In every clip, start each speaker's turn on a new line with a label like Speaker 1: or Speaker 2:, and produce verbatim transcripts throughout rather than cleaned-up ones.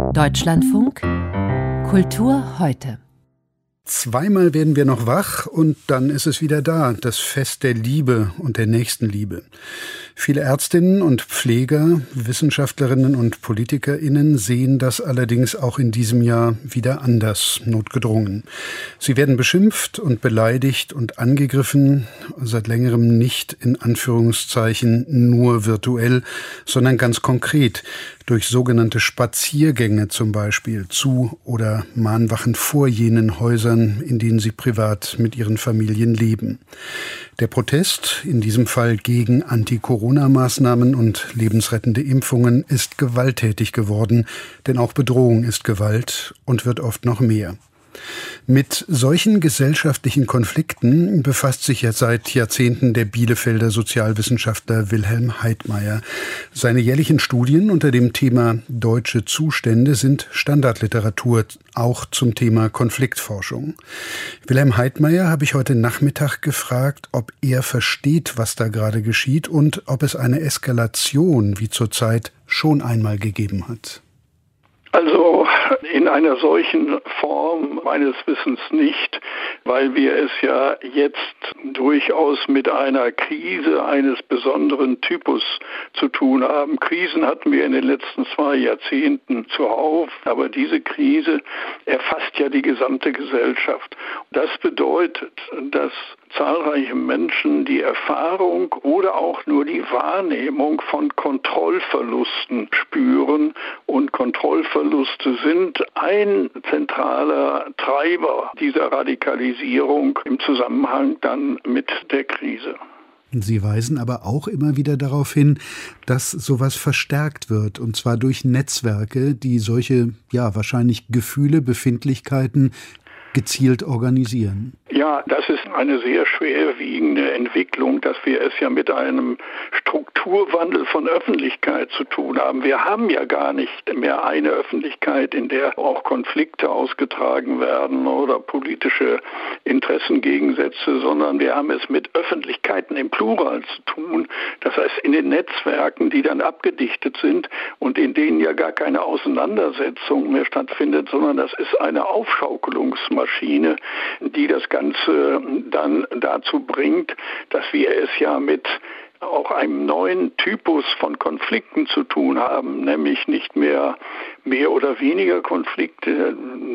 Speaker 1: Deutschlandfunk Kultur heute.
Speaker 2: Zweimal werden wir noch wach und dann ist es wieder da, das Fest der Liebe und der Nächstenliebe. Viele Ärztinnen und Pfleger, Wissenschaftlerinnen und PolitikerInnen sehen das allerdings auch in diesem Jahr wieder anders, notgedrungen. Sie werden beschimpft und beleidigt und angegriffen, seit längerem nicht in Anführungszeichen nur virtuell, sondern ganz konkret, durch sogenannte Spaziergänge zum Beispiel zu oder Mahnwachen vor jenen Häusern, in denen sie privat mit ihren Familien leben. Der Protest, in diesem Fall gegen Anti-Corona-Maßnahmen und lebensrettende Impfungen, ist gewalttätig geworden, denn auch Bedrohung ist Gewalt und wird oft noch mehr. Mit solchen gesellschaftlichen Konflikten befasst sich ja seit Jahrzehnten der Bielefelder Sozialwissenschaftler Wilhelm Heidmayer. Seine jährlichen Studien unter dem Thema Deutsche Zustände sind Standardliteratur, auch zum Thema Konfliktforschung. Wilhelm Heidmayer habe ich heute Nachmittag gefragt, ob er versteht, was da gerade geschieht und ob es eine Eskalation wie zurzeit schon einmal gegeben hat.
Speaker 3: Also in einer solchen Form meines Wissens nicht, weil wir es ja jetzt durchaus mit einer Krise eines besonderen Typus zu tun haben. Krisen hatten wir in den letzten zwei Jahrzehnten zuhauf, aber diese Krise erfasst ja die gesamte Gesellschaft. Das bedeutet, dass zahlreiche Menschen die Erfahrung oder auch nur die Wahrnehmung von Kontrollverlusten spüren. Und Kontrollverluste sind ein zentraler Treiber dieser Radikalisierung im Zusammenhang dann mit der Krise.
Speaker 2: Sie weisen aber auch immer wieder darauf hin, dass sowas verstärkt wird, und zwar durch Netzwerke, die solche, ja, wahrscheinlich Gefühle, Befindlichkeiten gezielt organisieren.
Speaker 3: Ja, das ist eine sehr schwerwiegende Entwicklung, dass wir es ja mit einem Strukturwandel von Öffentlichkeit zu tun haben. Wir haben ja gar nicht mehr eine Öffentlichkeit, in der auch Konflikte ausgetragen werden oder politische Interessengegensätze, sondern wir haben es mit Öffentlichkeiten im Plural zu tun. Das heißt, in den Netzwerken, die dann abgedichtet sind und in denen ja gar keine Auseinandersetzung mehr stattfindet, sondern das ist eine Aufschaukelungsmaschine, die das Ganze dann dazu bringt, dass wir es ja mit auch einem neuen Typus von Konflikten zu tun haben, nämlich nicht mehr mehr oder weniger Konflikte,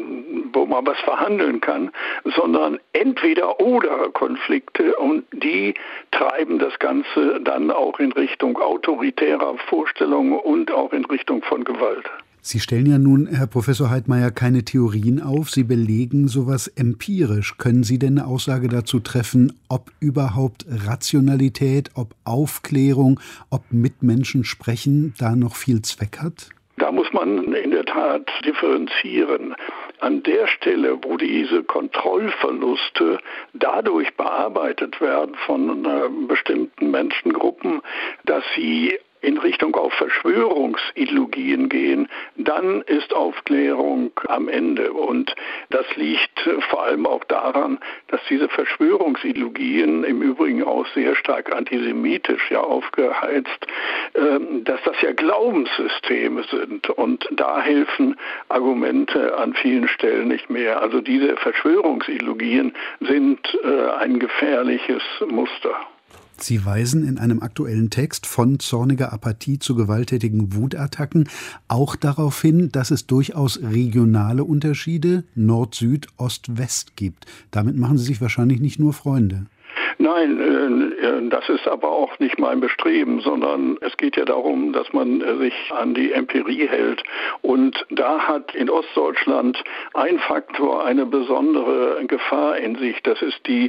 Speaker 3: wo man was verhandeln kann, sondern entweder oder Konflikte, und die treiben das Ganze dann auch in Richtung autoritärer Vorstellungen und auch in Richtung von Gewalt.
Speaker 2: Sie stellen ja nun, Herr Professor Heidmayer, keine Theorien auf, Sie belegen sowas empirisch. Können Sie denn eine Aussage dazu treffen, ob überhaupt Rationalität, ob Aufklärung, ob mit Menschen sprechen da noch viel Zweck hat?
Speaker 3: Da muss man in der Tat differenzieren. An der Stelle, wo diese Kontrollverluste dadurch bearbeitet werden von äh, bestimmten Menschengruppen, dass sie in Richtung auf Verschwörungsideologien gehen, dann ist Aufklärung am Ende. Und das liegt vor allem auch daran, dass diese Verschwörungsideologien, im Übrigen auch sehr stark antisemitisch ja aufgeheizt, dass das ja Glaubenssysteme sind. Und da helfen Argumente an vielen Stellen nicht mehr. Also diese Verschwörungsideologien sind ein gefährliches Muster.
Speaker 2: Sie weisen in einem aktuellen Text von zorniger Apathie zu gewalttätigen Wutattacken auch darauf hin, dass es durchaus regionale Unterschiede Nord, Süd, Ost, West gibt. Damit machen Sie sich wahrscheinlich nicht nur Freunde.
Speaker 3: Nein, das ist aber auch nicht mein Bestreben, sondern es geht ja darum, dass man sich an die Empirie hält. Und da hat in Ostdeutschland ein Faktor eine besondere Gefahr in sich. Das ist die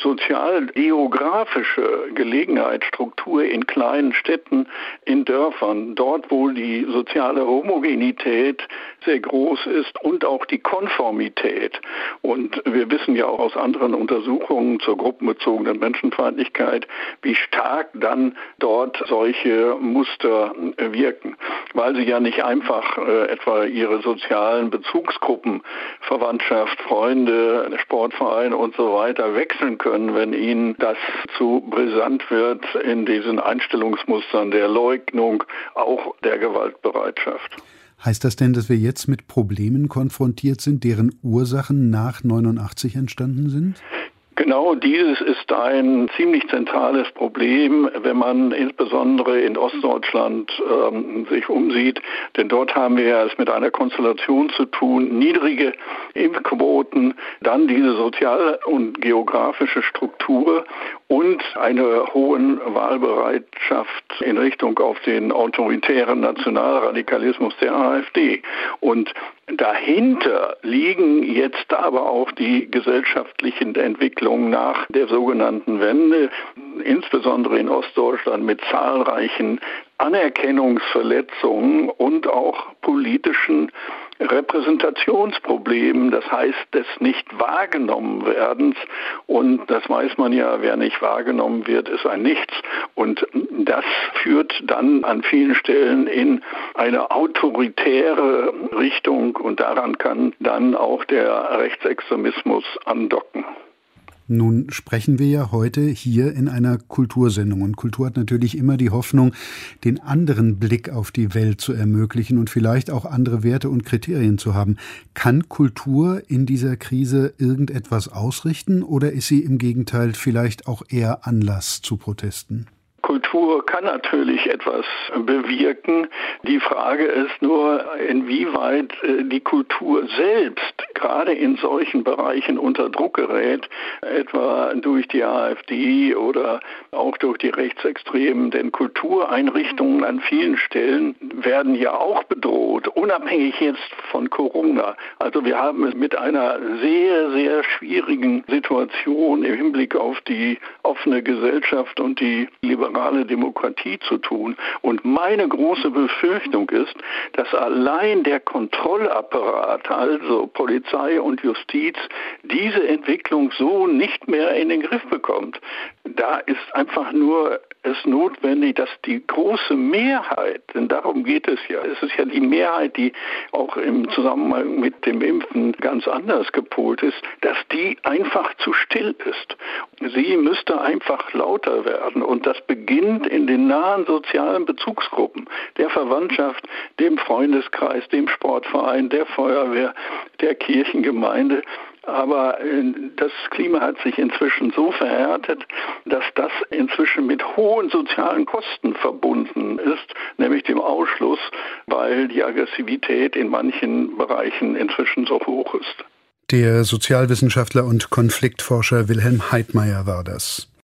Speaker 3: sozial-geografische Gelegenheitsstruktur in kleinen Städten, in Dörfern. Dort, wo die soziale Homogenität sehr groß ist und auch die Konformität. Und wir wissen ja auch aus anderen Untersuchungen zur gruppenbezogenen Menschenfeindlichkeit, wie stark dann dort solche Muster wirken, weil sie ja nicht einfach äh, etwa ihre sozialen Bezugsgruppen, Verwandtschaft, Freunde, Sportvereine und so weiter wechseln können, wenn ihnen das zu brisant wird in diesen Einstellungsmustern der Leugnung, auch der Gewaltbereitschaft.
Speaker 2: Heißt das denn, dass wir jetzt mit Problemen konfrontiert sind, deren Ursachen nach neunundachtzig entstanden sind?
Speaker 3: Genau dieses ist ein ziemlich zentrales Problem, wenn man insbesondere in Ostdeutschland ähm, sich umsieht. Denn dort haben wir es mit einer Konstellation zu tun, niedrige Impfquoten, dann diese soziale und geografische Struktur und eine hohe Wahlbereitschaft in Richtung auf den autoritären Nationalradikalismus der AfD. Und dahinter liegen jetzt aber auch die gesellschaftlichen Entwicklungen nach der sogenannten Wende, insbesondere in Ostdeutschland mit zahlreichen Anerkennungsverletzungen und auch politischen Repräsentationsproblemen, das heißt des nicht wahrgenommen werdens, und das weiß man ja, wer nicht wahrgenommen wird, ist ein Nichts, und das führt dann an vielen Stellen in eine autoritäre Richtung und daran kann dann auch der Rechtsextremismus andocken.
Speaker 2: Nun sprechen wir ja heute hier in einer Kultursendung und Kultur hat natürlich immer die Hoffnung, den anderen Blick auf die Welt zu ermöglichen und vielleicht auch andere Werte und Kriterien zu haben. Kann Kultur in dieser Krise irgendetwas ausrichten oder ist sie im Gegenteil vielleicht auch eher Anlass zu Protesten?
Speaker 3: Kultur kann natürlich etwas bewirken. Die Frage ist nur, inwieweit die Kultur selbst gerade in solchen Bereichen unter Druck gerät, etwa durch die AfD oder auch durch die Rechtsextremen. Denn Kultureinrichtungen an vielen Stellen werden ja auch bedroht, unabhängig jetzt von Corona. Also wir haben es mit einer sehr, sehr schwierigen Situation im Hinblick auf die offene Gesellschaft und die liberale Demokratie zu tun. Und meine große Befürchtung ist, dass allein der Kontrollapparat, also Polizei und Justiz, diese Entwicklung so nicht mehr in den Griff bekommt. Da ist einfach nur es notwendig, dass die große Mehrheit, denn darum geht es ja, es ist ja die Mehrheit, die auch im Zusammenhang mit dem Impfen ganz anders gepolt ist, dass die einfach zu still ist. Sie müsste einfach lauter werden und das beginnt in den nahen sozialen Bezugsgruppen, der Verwandtschaft, dem Freundeskreis, dem Sportverein, der Feuerwehr, der Kirchengemeinde. Aber das Klima hat sich inzwischen so verhärtet, dass das inzwischen mit hohen sozialen Kosten verbunden ist, nämlich dem Ausschluss, weil die Aggressivität in manchen Bereichen inzwischen so hoch ist.
Speaker 2: Der Sozialwissenschaftler und Konfliktforscher Wilhelm Heidmayer war das.